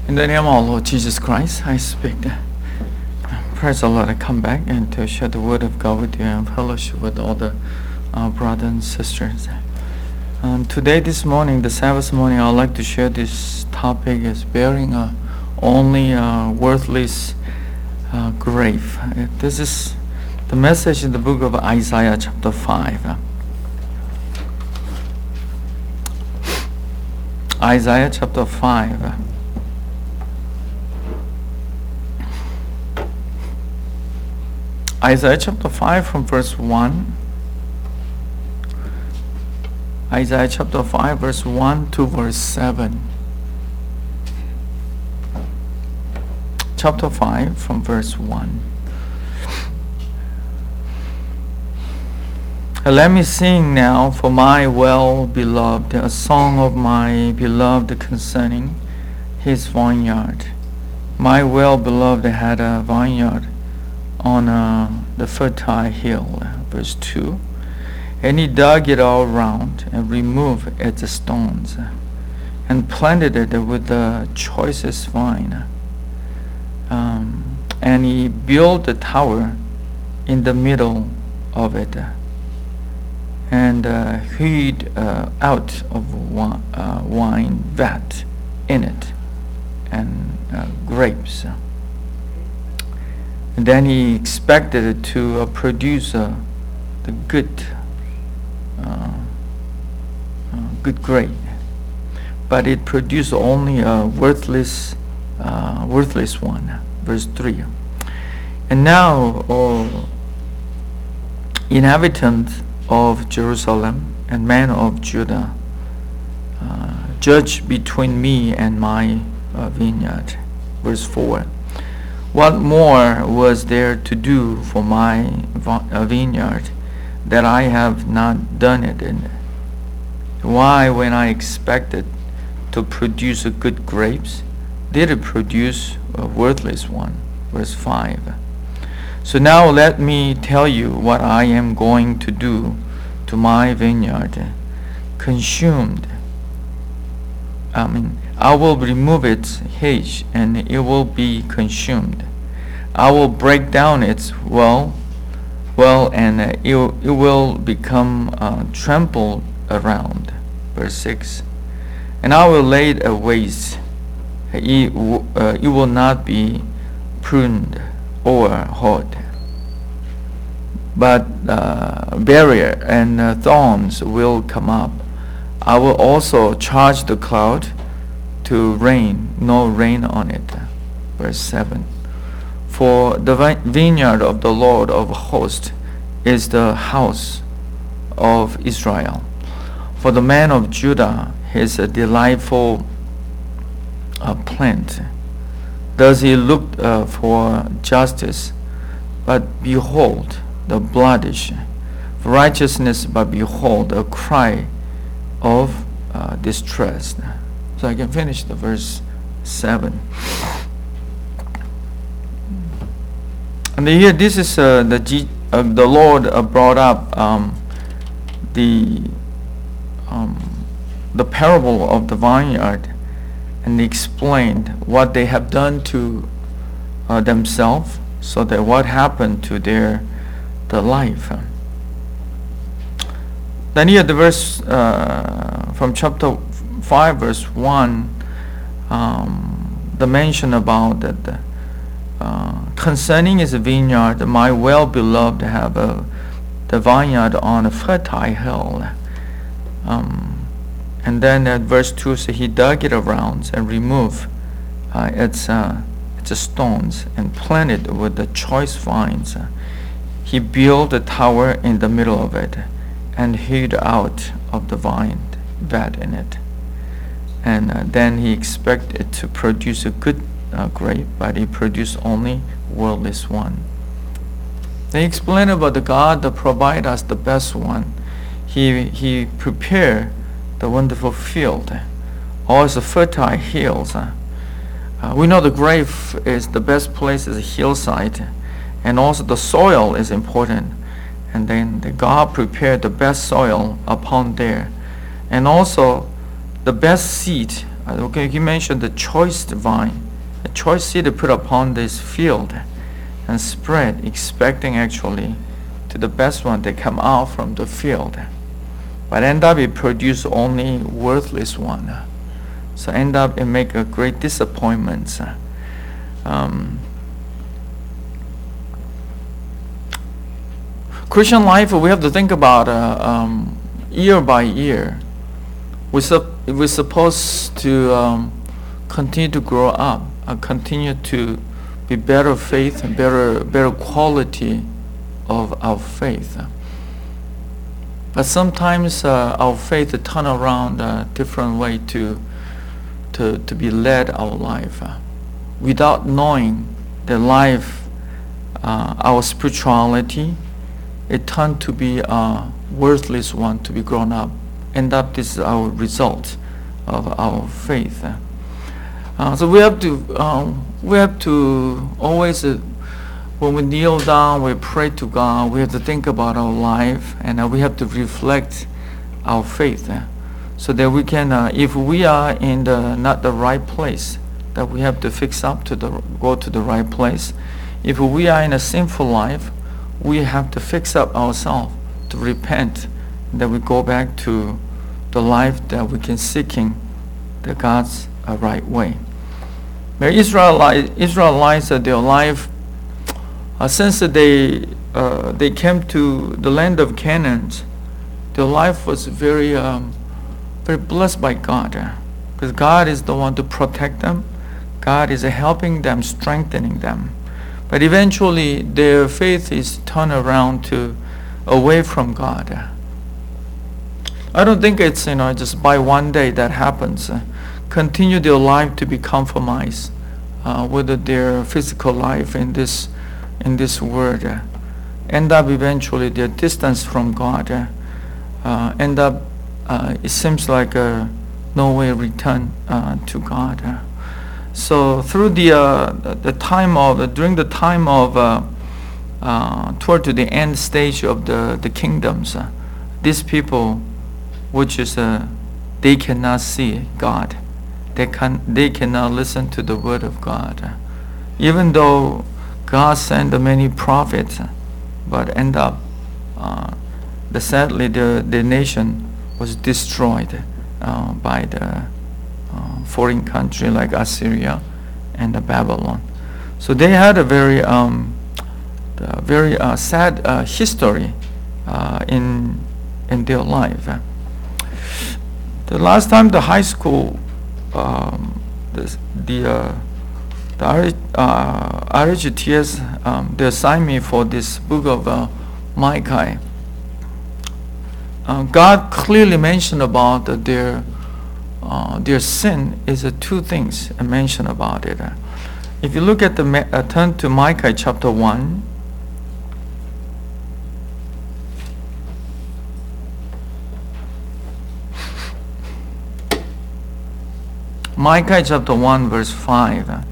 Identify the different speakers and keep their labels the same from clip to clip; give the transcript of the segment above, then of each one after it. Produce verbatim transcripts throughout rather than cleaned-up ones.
Speaker 1: In the name of our Lord Jesus Christ, I speak. Praise the Lord. I come back and to share the word of God with you and fellowship with all the uh, brothers and sisters. Um, today, this morning, the Sabbath morning, I would like to share this topic is bearing a only a worthless uh, grave. Uh, This is the message in the book of Isaiah chapter five. Uh, Isaiah chapter five. Uh, Isaiah chapter five from verse one. Isaiah chapter five verse one to verse seven. Chapter five from verse one. Let me sing now for my well-beloved, a song of my beloved concerning his vineyard. My well-beloved had a vineyard on uh, the fertile hill, verse two. And he dug it all round and removed its stones and planted it with the choicest vine. Um, and he built a tower in the middle of it and uh, hewed uh, out of wine, uh, wine vat in it and uh, grapes. And then he expected it to uh, produce uh, the good, uh, uh, good grape, but it produced only a worthless, uh, worthless one. Verse three. And now, O inhabitants of Jerusalem and men of Judah, uh, judge between me and my uh, vineyard. Verse four. What more was there to do for my vineyard that I have not done it in? Why, when I expected to produce a good grapes, did it produce a worthless one? Verse five. So now let me tell you what I am going to do to my vineyard. Consumed. I mean, I will remove its hedge, and it will be consumed. I will break down its well, well, and uh, it, it will become uh, trampled around. Verse six. And I will lay it waste. It, w- uh, it will not be pruned or hoed, but uh, barrier and uh, thorns will come up. I will also charge the cloud to rain, no rain on it. Verse seven. For the vineyard of the Lord of hosts is the house of Israel. For the man of Judah is a delightful uh, plant. Does he look uh, for justice? But behold, the bloodish. For righteousness, but behold, a cry of uh, distress. So I can finish the verse seven. And here, this is uh, the G, uh, the Lord uh, brought up um, the um, the parable of the vineyard, and explained what they have done to uh, themselves, so that what happened to their the life. Then here, the verse uh, from chapter five, verse one, um, the mention about that. The, Uh, concerning his vineyard, my well-beloved have a, the vineyard on a fertile hill. Um, and then at verse two, so he dug it around and removed uh, its, uh, its stones and planted with the choice vines. He built a tower in the middle of it and hewed out of the vine vat in it. And uh, then he expected it to produce a good Uh, grape, but he produced only worthless one. They explain about the God that provide us the best one. He he prepared the wonderful field, all the fertile hills. Uh, we know the grave is the best place is a hillside, and also the soil is important. And then the God prepared the best soil upon there, and also the best seed Uh, okay, he mentioned the choice vine, a choice seed put upon this field and spread, expecting actually to the best one that come out from the field. But end up it produce only worthless one. So end up it make a great disappointment. Um, Christian life, we have to think about uh, um, year by year. We sup- we're supposed to um, continue to grow up, uh, continue to be better faith, better better quality of our faith. But sometimes uh, our faith turn around a different way to to to be led our life, uh, without knowing the life, uh, our spirituality, it turned to be a worthless one to be grown up. End up this is our result of our faith. Uh, so we have to um, we have to always. Uh, When we kneel down, we pray to God, we have to think about our life, and uh, we have to reflect our faith, uh, so that we can, uh, if we are in the not the right place, that we have to fix up to the go to the right place. If we are in a sinful life, we have to fix up ourselves to repent, and that we go back to the life that we can seeking the God's uh, right way. The Israelites, Israelites, uh, their life. Uh, since they uh, they came to the land of Canaan, their life was very um, very blessed by God, because uh, God is the one to protect them. God is uh, helping them, strengthening them. But eventually, their faith is turned around to away from God. I don't think it's you know just by one day that happens. Uh, continue their life to be compromised, uh, whether their physical life in this. in this world, uh, end up eventually their distance from God, uh, uh, end up uh, it seems like uh, no way return uh, to God. Uh. So through the uh, the time of uh, during the time of uh, uh, toward to the end stage of the the kingdoms, uh, these people, which is uh, they cannot see God, they can they cannot listen to the word of God, uh, even though God sent many prophets, but end up, uh, the sadly the, the nation was destroyed uh, by the uh, foreign country like Assyria and the Babylon. So they had a very um, a very uh, sad uh, history uh, in in their life. The last time the high school, um, the the uh, The uh, R H T S, um, they assigned me for this book of uh, Micah. Uh, God clearly mentioned about uh, their uh, their sin is uh, two things mentioned about it. Uh, if you look at the uh, turn to Micah chapter one. Micah chapter one verse five. Uh,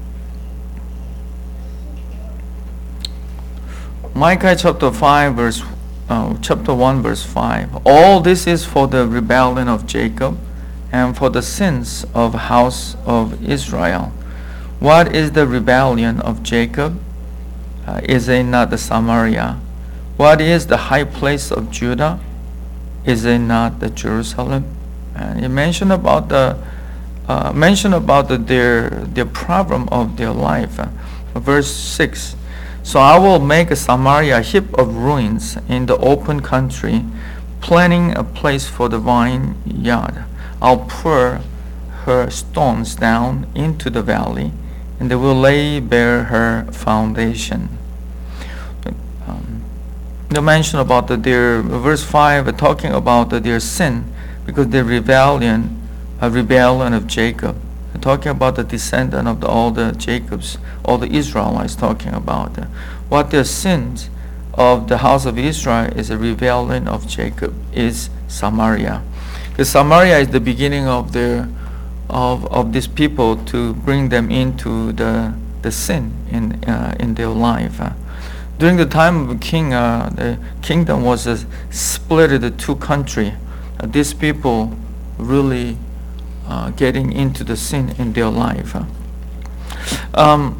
Speaker 1: Micah chapter five verse uh, chapter one verse five. All this is for the rebellion of Jacob and for the sins of the house of Israel. What is the rebellion of Jacob? Uh, is it not the Samaria? What is the high place of Judah? Is it not the Jerusalem? And it mentioned about the uh, mentioned about the, their their problem of their life. Uh, verse six. So I will make Samaria a heap of ruins in the open country, planting a place for the vineyard. I'll pour her stones down into the valley, and they will lay bare her foundation. Um, the mention about the, their verse five, uh, talking about the, their sin, because the rebellion, a rebellion of Jacob. Talking about the descendant of the, all the Jacobs, all the Israelites, talking about uh, what their sins of the house of Israel is a rebellion of Jacob, is Samaria. Because Samaria is the beginning of their of of these people to bring them into the the sin in uh, in their life. Uh, during the time of the king, uh, the kingdom was uh, split into two countries. Uh, these people really uh, getting into the sin in their life. Um,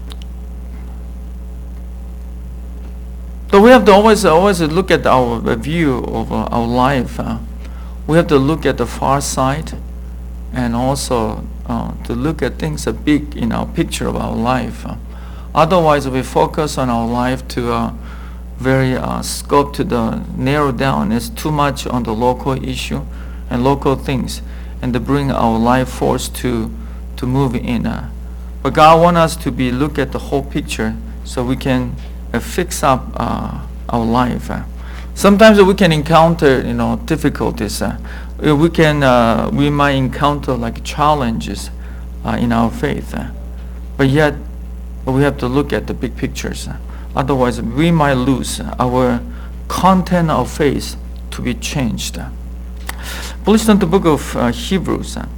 Speaker 1: so we have to always always look at our view of uh, our life. Uh, we have to look at the far side, and also uh, to look at things a big in our picture of our life. Uh, otherwise, we focus on our life to uh, very uh, scope to the narrow down. It's too much on the local issue and local things, and to bring our life force to to move in. Uh, but God wants us to be look at the whole picture, so we can uh, fix up uh, our life. Uh, sometimes we can encounter, you know, difficulties. Uh, we can uh, we might encounter like challenges uh, in our faith, uh, but yet we have to look at the big pictures. Uh, otherwise, we might lose our content of faith to be changed. Uh, Please turn to the book of uh, Hebrews. Uh.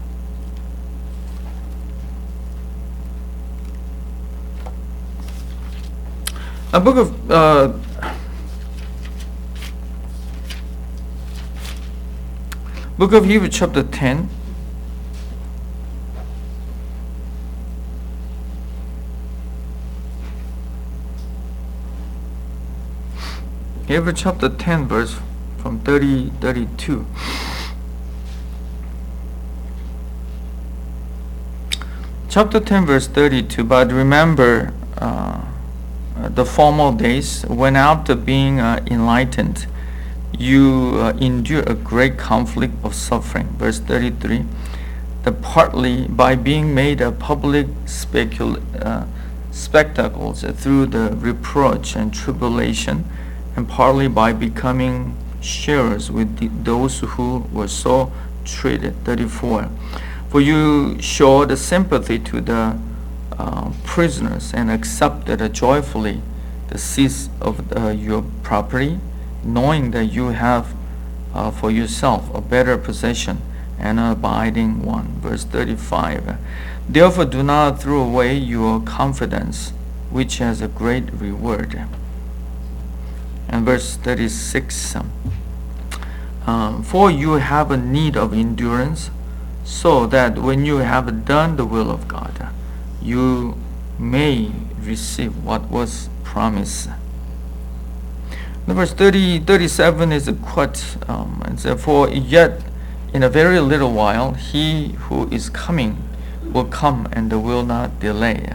Speaker 1: A book of uh, book of Hebrews, chapter ten. Hebrews chapter ten, verse from thirty, thirty-two. Chapter ten, verse thirty-two. But remember uh, the former days when, after being uh, enlightened, you uh, endure a great conflict of suffering. Verse thirty-three. That partly by being made a public specul- uh, spectacles through the reproach and tribulation, and partly by becoming sharers with the, those who were so treated. thirty-four. For you showed sympathy to the uh, prisoners and accepted uh, joyfully the cease of uh, your property, knowing that you have uh, for yourself a better possession and an abiding one. Verse thirty-five. Therefore do not throw away your confidence, which has a great reward. And verse thirty-six. Um, for you have a need of endurance, so that when you have done the will of God, you may receive what was promised. The verse thirty, thirty-seven is a quote, um, and says, for yet in a very little while he who is coming will come and will not delay.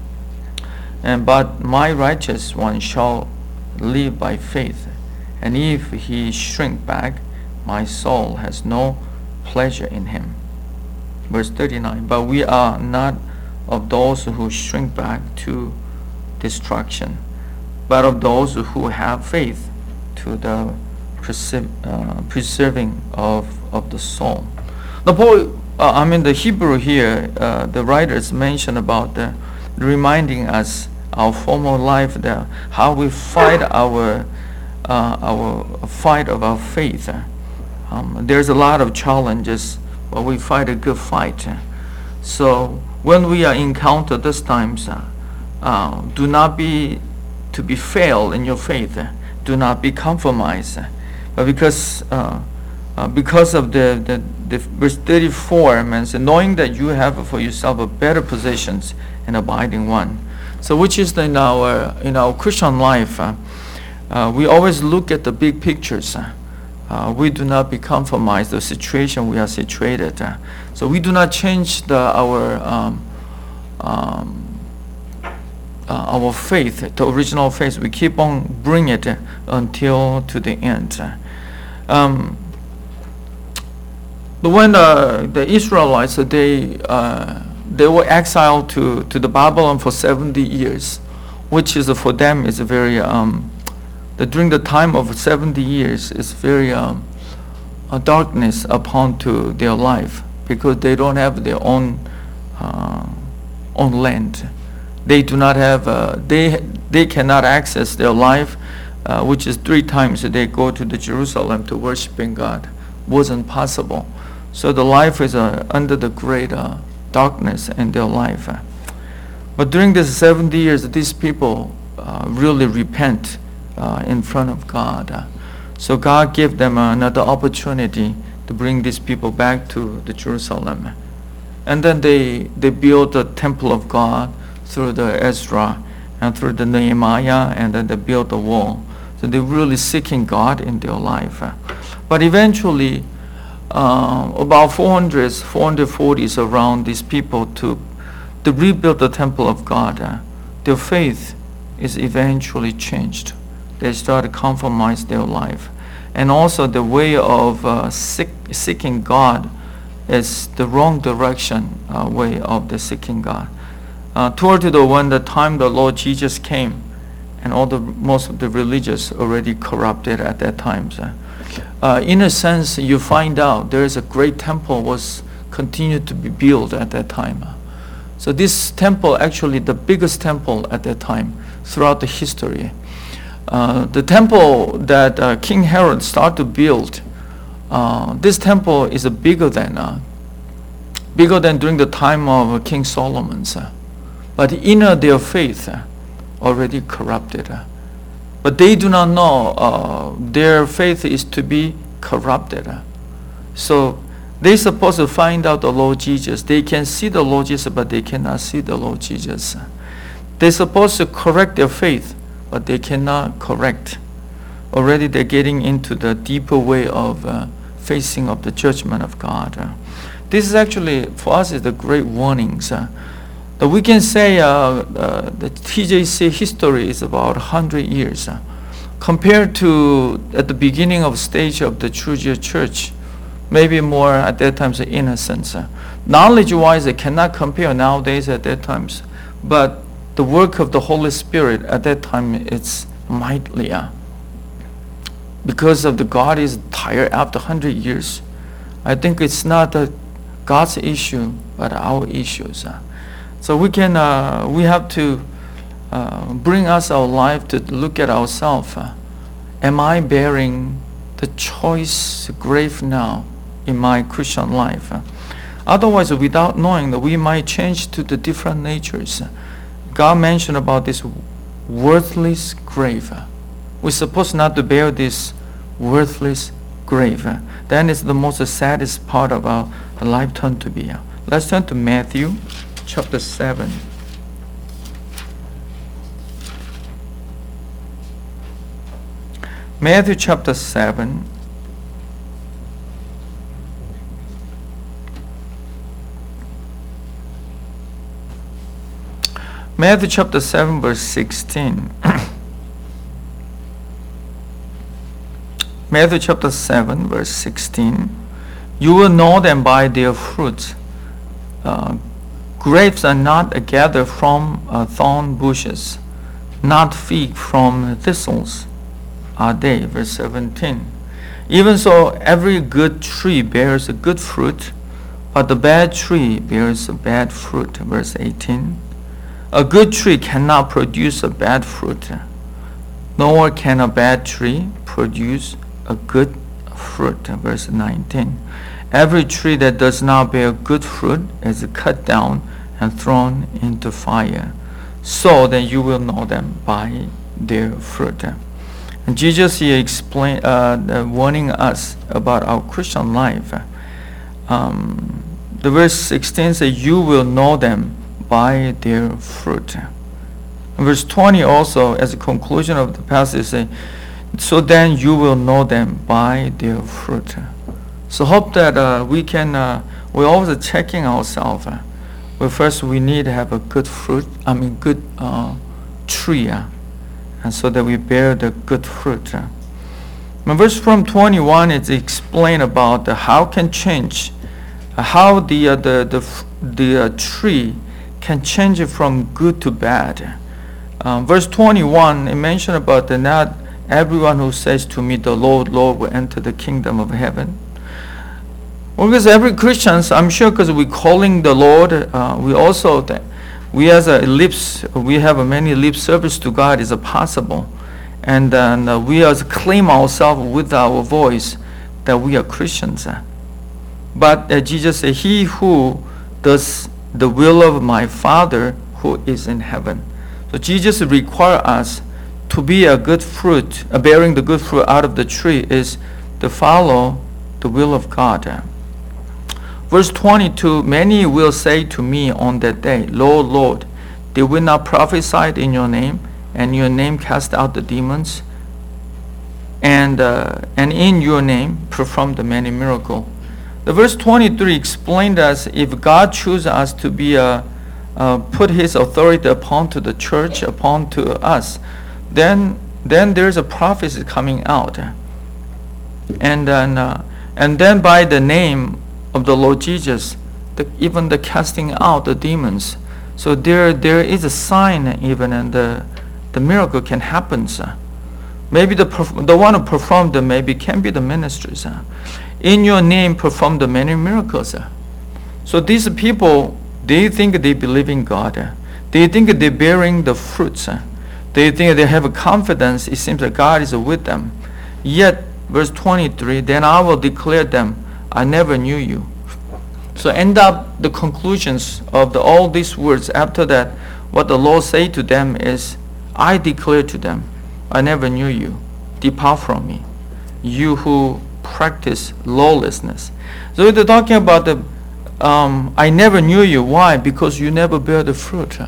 Speaker 1: And but my righteous one shall live by faith, and if he shrink back, my soul has no pleasure in him. Verse thirty-nine. But we are not of those who shrink back to destruction, but of those who have faith to the preserve, uh, preserving of, of the soul. The Paul, uh, I mean the Hebrew here, uh, the writers mention about the reminding us our former life, that how we fight our uh, our fight of our faith. Um, there's a lot of challenges, but we fight a good fight. So when we are encounter these times, uh, uh, do not be to be fail in your faith. Do not be compromised. But because uh, uh, because of the, the, the verse thirty-four means knowing that you have for yourself a better possessions and abiding one. So which is in our in our Christian life, uh, uh, we always look at the big pictures. Uh, uh, we do not be compromised the situation we are situated. Uh, so we do not change the our um, um, uh, our faith, the original faith. We keep on bring it uh, until to the end. Um, but when uh, the Israelites they uh, they were exiled to, to the Babylon for seventy years, which is uh, for them is a very um, the, during the time of seventy years is very um, a darkness upon to their life, because they don't have their own uh, own land. They do not have uh, they they cannot access their life, uh, which is three times they go to the Jerusalem to worshiping God. Wasn't possible. So the life is uh, under the great uh, darkness in their life. But during this seventy years, these people uh, really repent uh, in front of God. Uh, so God gave them another opportunity to bring these people back to the Jerusalem. And then they, they built the temple of God through the Ezra and through the Nehemiah, and then they built the wall. So they're really seeking God in their life. But eventually, uh, about four hundred, four forties around these people to, to rebuild the temple of God, uh, their faith is eventually changed. They started to compromise their life. And also the way of uh, seek, seeking God is the wrong direction uh, way of the seeking God. Uh, toward the when the time the Lord Jesus came, and all the most of the religious already corrupted at that time. So, uh, in a sense, you find out there is a great temple was continued to be built at that time. So this temple, actually the biggest temple at that time throughout the history. Uh, the temple that uh, King Herod started to build, uh, this temple is uh, bigger than uh, bigger than during the time of uh, King Solomon's. Uh, but inner their faith uh, already corrupted. Uh, but they do not know uh, their faith is to be corrupted. Uh, so they're supposed to find out the Lord Jesus. They can see the Lord Jesus, but they cannot see the Lord Jesus. Uh, they're supposed to correct their faith, but they cannot correct. Already they're getting into the deeper way of uh, facing of the judgment of God. Uh, this is actually, for us, is the great warnings. Uh, that we can say uh, uh, the T J C history is about one hundred years. Uh, compared to at the beginning of stage of the Georgia church, maybe more at that time, the innocence. Uh, knowledge-wise, it cannot compare nowadays at that times. But the work of the Holy Spirit at that time, it's mightily. Uh, because of the God is tired after one hundred years. I think it's not a God's issue, but our issues. Uh. So we can, uh, we have to uh, bring us our life to look at ourselves. Uh, am I bearing the choice grave now in my Christian life? Uh, otherwise, without knowing that we might change to the different natures. God mentioned about this worthless grave. We're supposed not to bear this worthless grave. Then it's the most saddest part of our life turn to be. Let's turn to Matthew chapter seven. Matthew chapter seven. Matthew chapter seven, verse sixteen. Matthew chapter seven, verse sixteen. You will know them by their fruits. Uh, grapes are not gathered from uh, thorn bushes, not fig from thistles are they. Verse seventeen. Even so, every good tree bears a good fruit, but the bad tree bears a bad fruit. Verse eighteen. A good tree cannot produce a bad fruit, nor can a bad tree produce a good fruit. Verse nineteen. Every tree that does not bear good fruit is cut down and thrown into fire. So then you will know them by their fruit. And Jesus here explain, uh, warning us about our Christian life. Um, the verse sixteen says, you will know them by their fruit. And verse twenty also, as a conclusion of the passage, say, so then you will know them by their fruit. So hope that uh, we can, uh, we're always checking ourselves. Uh, well, first we need to have a good fruit, I mean good uh, tree, uh, and so that we bear the good fruit. Uh. And verse from twenty-one, it's explained about uh, how can change, uh, how the, uh, the, the, the uh, tree can change it from good to bad. Um, verse twenty-one, it mentioned about the not everyone who says to me, the Lord, Lord, will enter the kingdom of heaven. Well, because every Christians, I'm sure, because we're calling the Lord, uh, we also, th- we as a lips, we have a many lip service to God is a possible. And then uh, we as claim ourselves with our voice that we are Christians. But uh, Jesus said, he who does the will of my Father who is in heaven. So Jesus requires us to be a good fruit, uh, bearing the good fruit out of the tree is to follow the will of God. Verse twenty-two, many will say to me on that day, Lord, Lord, did we not prophesy in your name, and in your name cast out the demons, and uh, and in your name performed many miracles? The verse twenty-three explained us if God chooses us to be a uh, put His authority upon to the church, upon to us, then then there's a prophecy coming out, and then uh, and then by the name of the Lord Jesus, the, even the casting out the demons. So there there is a sign even, and the the miracle can happen. Sir. Maybe the the one who performed them maybe can be the ministry. Sir. In your name perform the many miracles. Sir. So these people, they think they believe in God. Uh, they think they're bearing the fruits. Uh, they think they have a confidence. It seems that God is with them. Yet, verse twenty-three, then I will declare them, I never knew you. So end up the conclusions of the, all these words. After that, what the Lord say to them is, I declare to them, I never knew you. Depart from me, you who practice lawlessness. So they're talking about the, um, I never knew you. Why? Because you never bear the fruit. Huh?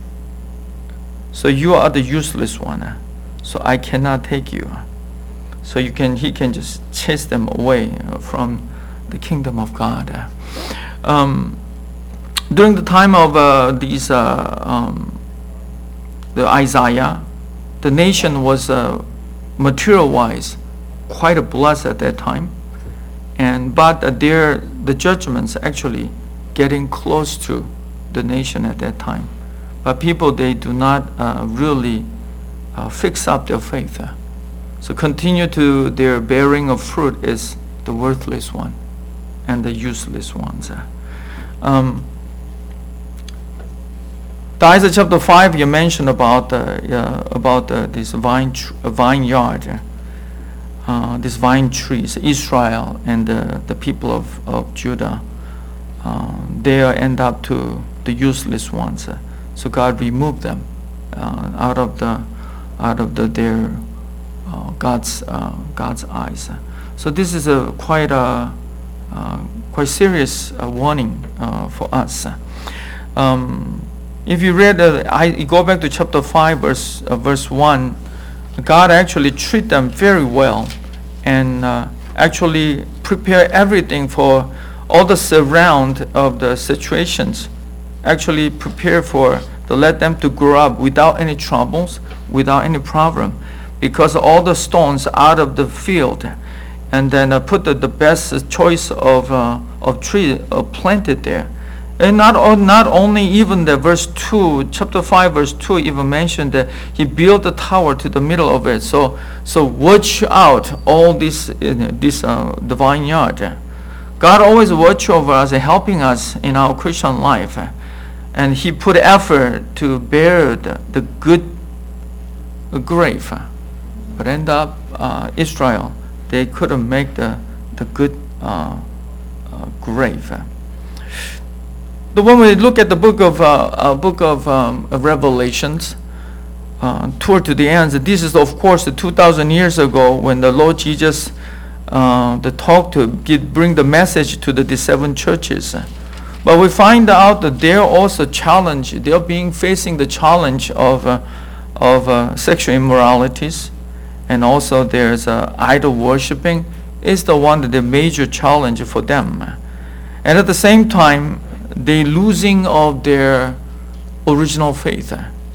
Speaker 1: So you are the useless one. Huh? So I cannot take you. Huh? So you can, he can just chase them away uh, from the kingdom of God. Um, during the time of uh, these, uh, um, the Isaiah, the nation was uh, material-wise quite blessed at that time, and but uh, their the judgments actually getting close to the nation at that time. But people, they do not uh, really uh, fix up their faith. Uh. So continue to their bearing of fruit is the worthless one and the useless ones. Um, the Isaiah chapter five, you mentioned about uh, uh, about uh, this vine tr- vineyard, uh, these vine trees, Israel and uh, the people of, of Judah. Uh, they end up to the useless ones. Uh, so God removed them uh, out of the out of the their uh, God's uh, God's eyes. So this is a quite a Uh, quite serious uh, warning uh, for us. Um, if you read, uh, I you go back to chapter five, verse uh, verse one. God actually treat them very well, and uh, actually prepare everything for all the surround of the situations. Actually prepare for to let them to grow up without any troubles, without any problem, because all the stones out of the field. And then uh, put the, the best choice of uh, of tree uh, planted there, and not o- not only even the verse two, chapter five, verse two even mentioned that he built a tower to the middle of it. So so watch out all this uh, this uh, the vineyard. God always watch over us and helping us in our Christian life, and He put effort to bear the, the good grave, but end up uh, Israel. They couldn't make the the good uh, uh, grave. But when we look at the book of uh, uh, book of, um, of Revelations, uh, toward to the end, this is of course two thousand years ago when the Lord Jesus uh, the talk to give, bring the message to the, the seven churches. But we find out that they're also challenged. They're being facing the challenge of uh, of uh, sexual immoralities. And also there's uh, idol worshiping is the one that the major challenge for them. And at the same time, they losing of their original faith.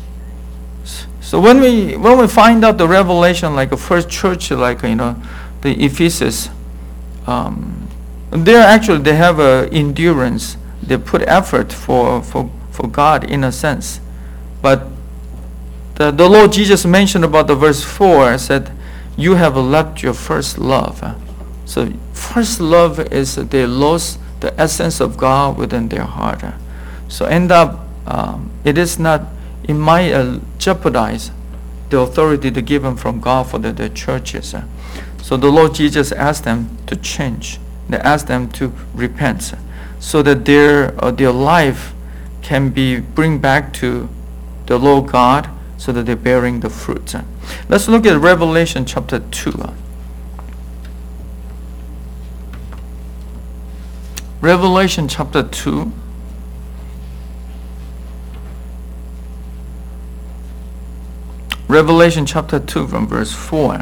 Speaker 1: So when we when we find out the revelation, like a first church, like you know, the Ephesus, um, they actually they have a endurance. They put effort for for for God in a sense, but The, the Lord Jesus mentioned about the verse four, said, you have left your first love. So first love is they lost the essence of God within their heart. So end up, um, it is not, it might uh, jeopardize the authority to given from God for the, the churches. So the Lord Jesus asked them to change. They asked them to repent so that their, uh, their life can be bring back to the Lord God, so that they're bearing the fruit. Let's look at Revelation chapter two. Revelation chapter two. Revelation chapter two from verse four.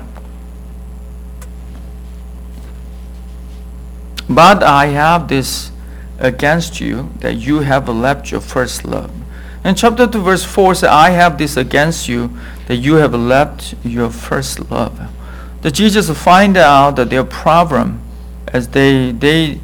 Speaker 1: But I have this against you, that you have left your first love. And chapter two verse four says, I have this against you, that you have left your first love. The Jesus find out that their problem as they they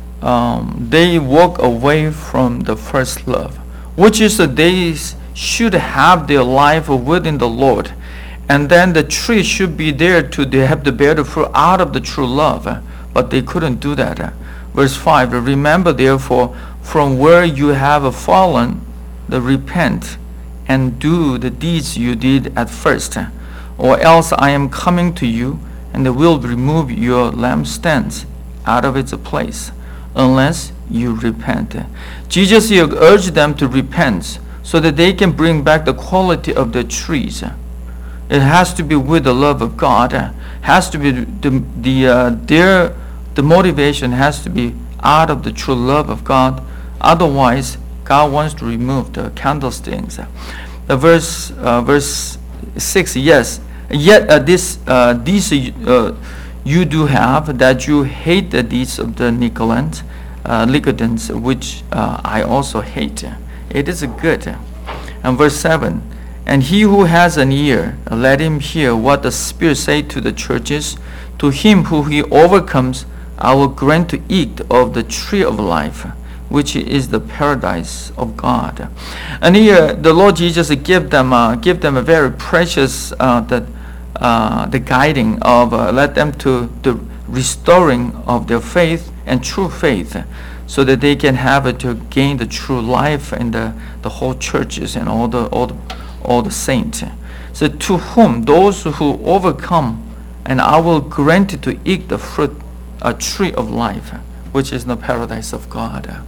Speaker 1: um, they walk away from the first love, which is that they should have their life within the Lord, and then the tree should be there to they have to bear the fruit out of the true love, but they couldn't do that. Verse five, remember therefore from where you have fallen, the repent and do the deeds you did at first, or else I am coming to you and will remove your lampstands out of its place, unless you repent. Jesus here urged them to repent so that they can bring back the quality of the trees. It has to be with the love of God. It has to be the, the uh, their the motivation has to be out of the true love of God. Otherwise, God wants to remove the candlesticks. The verse uh, verse six. Yes, yet uh, this uh, these uh, you do have, that you hate the deeds of the Nicolaitans, uh, Nicolaitans, which uh, I also hate. It is good. And verse seven. And he who has an ear, let him hear what the Spirit says to the churches. To him who he overcomes, I will grant to eat of the tree of life, which is the paradise of God. And here the Lord Jesus give them uh, give them a very precious uh, that uh, the guiding of uh, let them to the restoring of their faith and true faith, so that they can have it to gain the true life in the, the whole churches and all the all the, all the saints. So to whom those who overcome, and I will grant it to eat the fruit, a tree of life, which is the paradise of God.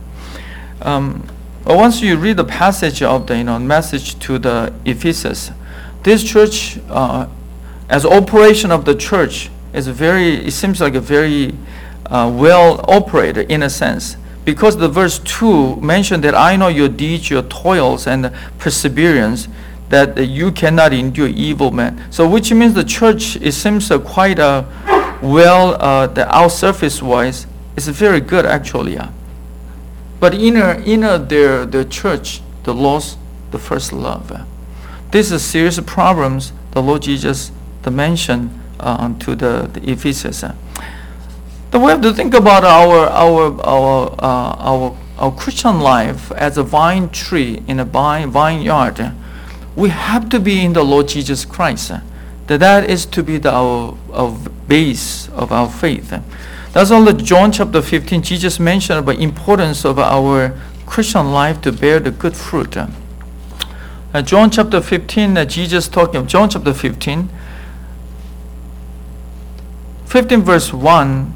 Speaker 1: Um, but once you read the passage of the you know message to the Ephesus, this church, uh, as operation of the church, is very. It seems like a very uh, well operated in a sense, because the verse two mentioned that I know your deeds, your toils, and perseverance, that you cannot endure evil men. So, which means the church, it seems uh, quite a well, uh, the out surface wise, is very good actually. Uh. But inner, inner their their church, the lost the first love. Uh. This is serious problems the Lord Jesus the mentioned uh, to the, the Ephesus. Uh. Then we have to think about our our our uh, our our Christian life as a vine tree in a vine vineyard. We have to be in the Lord Jesus Christ. Uh. That that is to be the our, our base of our faith. That's all the John chapter fifteen, Jesus mentioned about importance of our Christian life to bear the good fruit. Uh, John chapter fifteen, uh, Jesus talking, John chapter fifteen, fifteen verse one,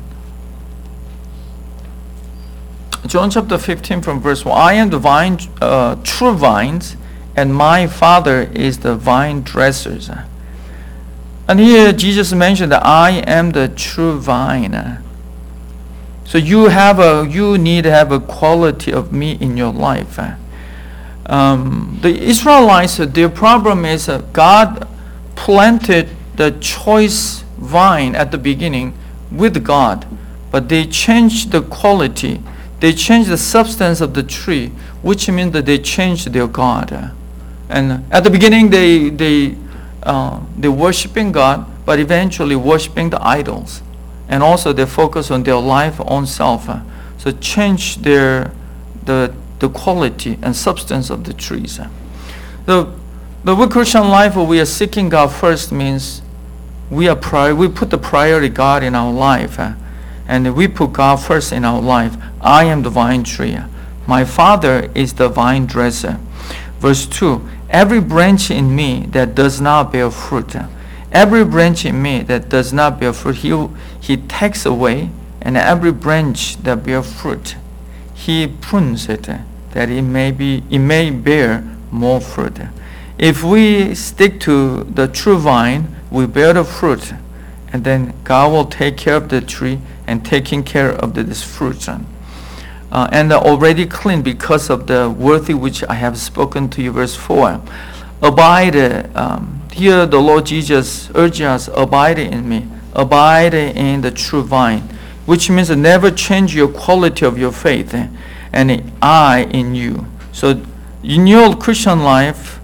Speaker 1: John chapter fifteen from verse one, I am the vine, uh, true vines, and my Father is the vine dressers. And here Jesus mentioned that I am the true vine. So you have a, you need to have a quality of me in your life. Um, the Israelites, their problem is uh, God planted the choice vine at the beginning with God, but they changed the quality. They changed the substance of the tree, which means that they changed their God. And at the beginning, they they Uh, they're worshiping God, but eventually worshiping the idols. And also they focus on their life, own self. Uh, so change their the the quality and substance of the trees. Uh. The the with Christian life, we are seeking God first means we are pri- we put the priority God in our life, uh, and we put God first in our life. I am the vine tree. My Father is the vine dresser. Verse two. Every branch in me that does not bear fruit, every branch in me that does not bear fruit, he, he takes away, and every branch that bear fruit, he prunes it, that it may be, it may bear more fruit. If we stick to the true vine, we bear the fruit, and then God will take care of the tree and taking care of the, this fruit. uh, and are already clean because of the worthy which I have spoken to you. Verse four. Abide, um, here the Lord Jesus urges us, abide in me, abide in the true vine, which means never change your quality of your faith, and I in you. So in your Christian life,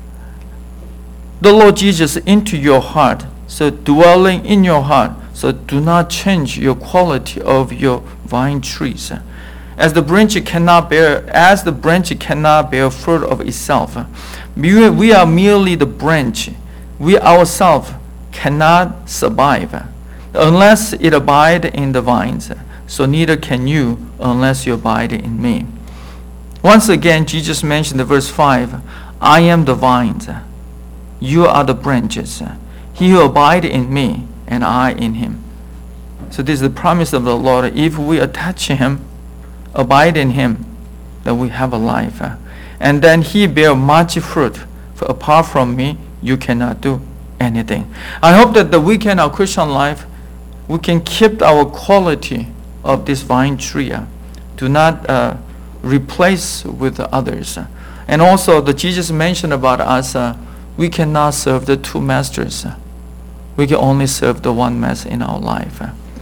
Speaker 1: the Lord Jesus into your heart, so dwelling in your heart, so do not change your quality of your vine trees. As the branch cannot bear, as the branch cannot bear fruit of itself, we, we are merely the branch. We ourselves cannot survive unless it abide in the vines. So neither can you unless you abide in me. Once again, Jesus mentioned in verse five, I am the vines, you are the branches. He who abide in me, and I in him. So this is the promise of the Lord. If we attach him, abide in him, then we have a life. And then he bear much fruit. For apart from me, you cannot do anything. I hope that the weekend of Christian life, we can keep our quality of this vine tree. Do not uh, replace with others. And also, the Jesus mentioned about us, uh, we cannot serve the two masters. We can only serve the one master in our life.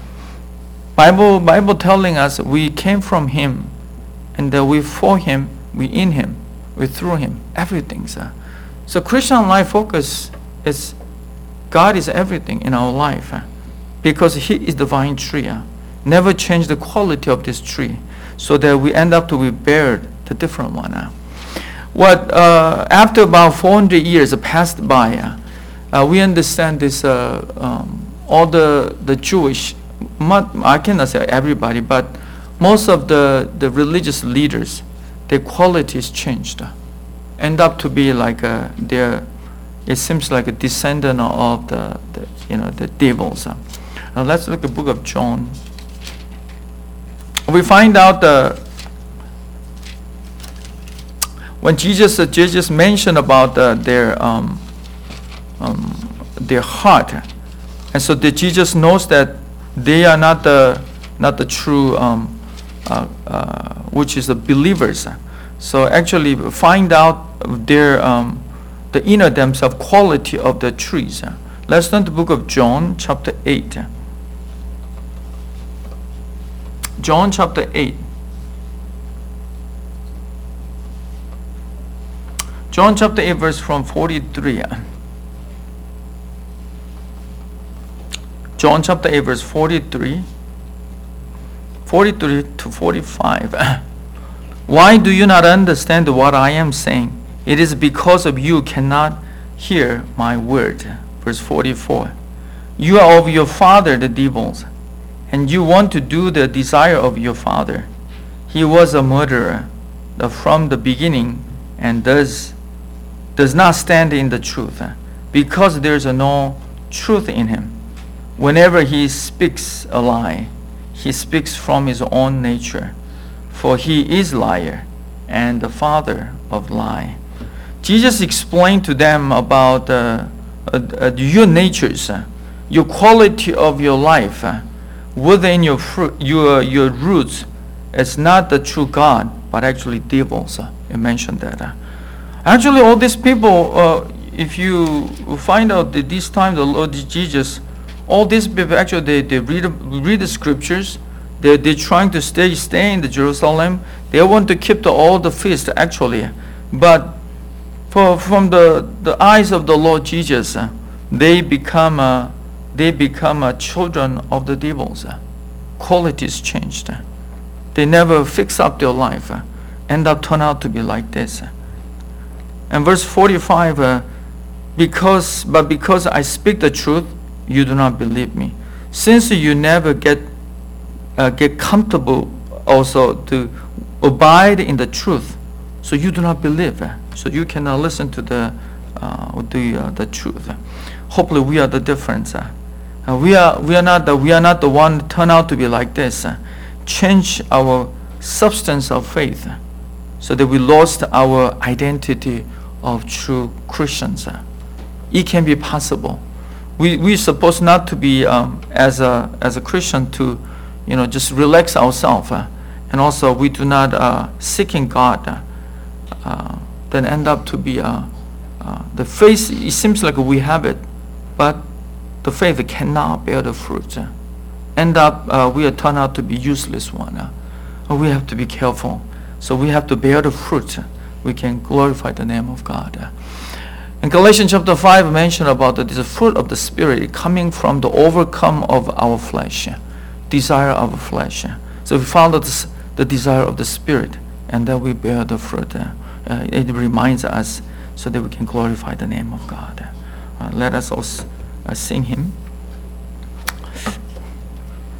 Speaker 1: Bible, Bible telling us we came from him, and that we for him, we in him, we through him, everything. So, so Christian life focus is God is everything in our life, because he is the vine tree. Never change the quality of this tree, so that we end up to be bear the different one. What uh, after about four hundred years passed by, uh, we understand this. Uh, um, all the the Jewish, I cannot say everybody, but most of the the religious leaders, their qualities changed, end up to be like a, their. It seems like a descendant of the, the you know the devils. Uh, let's look at the book of John. We find out the. When Jesus, uh, Jesus mentioned about uh, their um, um, their heart, and so the Jesus knows that they are not the not the true, um, uh, uh, which is the believers. So actually, find out their um, the inner themselves quality of the trees. Let's turn to the book of John, chapter eight. John chapter eight. John chapter eight, verse from forty-three. John chapter eight, verse forty-three. forty-three to forty-five. Why do you not understand what I am saying? It is because of you cannot hear my word. Verse forty-four. You are of your father, the devils, and you want to do the desire of your father. He was a murderer from the beginning, and does does not stand in the truth, because there is no truth in him. Whenever he speaks a lie, he speaks from his own nature, for he is liar and the father of lie. Jesus explained to them about uh, uh, uh, your natures, uh, your quality of your life, uh, within your fruit, your your roots. It's not the true God, but actually devils. Uh, you mentioned that. Uh. Actually, all these people, uh, if you find out that this time the Lord Jesus, all these people actually they, they read read the scriptures. They they're trying to stay stay in the Jerusalem. They want to keep the, all the feast actually, but for from the, the eyes of the Lord Jesus, uh, they become uh, they become uh, children of the devils. Uh. Qualities changed. Uh. They never fix up their life. Uh, end up turn out to be like this. Uh. And verse forty-five, uh, because but because I speak the truth, you do not believe me. Since you never get uh, get comfortable also to abide in the truth, so you do not believe. Uh, so you cannot listen to the uh, the uh, the truth. Uh, hopefully, we are the difference. Uh, uh, we are we are not the we are not the one turn out to be like this. Uh, change our substance of faith, uh, so that we lost our identity of true Christians. Uh, it can be possible. We we supposed not to be um, as a as a Christian to, you know, just relax ourselves uh, And also we do not uh, seeking God, uh, uh, then end up to be uh, uh, the faith. It seems like we have it, but the faith cannot bear the fruit. Uh, end up uh, we are turned out to be useless one. Uh, we have to be careful. So we have to bear the fruit. Uh, we can glorify the name of God. Uh, in Galatians chapter five mentioned about that the fruit of the Spirit coming from the overcome of our flesh, uh, desire of our flesh. Uh, so we follow this, the desire of the Spirit, and then we bear the fruit. Uh, uh, it reminds us so that we can glorify the name of God. Uh, let us also uh, sing him.